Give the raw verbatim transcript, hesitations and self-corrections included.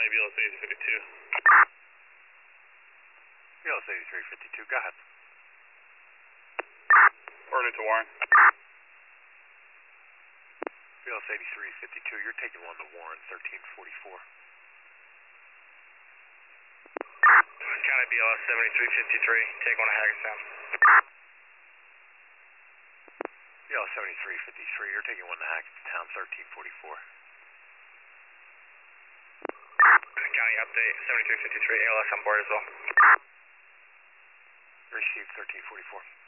County, B L S eighty-three fifty-two. B L S eighty-three fifty-two, go ahead. Order to Warren. B L S eighty-three fifty-two, you're taking one to Warren, thirteen forty-four. County, B L S seventy-three fifty-three, take one to Hagerstown. B L S seventy-three fifty-three, you're taking one to Hagerstown, thirteen forty-four. County update, seventy-three fifty-three, A L S on board as well. Received, thirteen forty-four.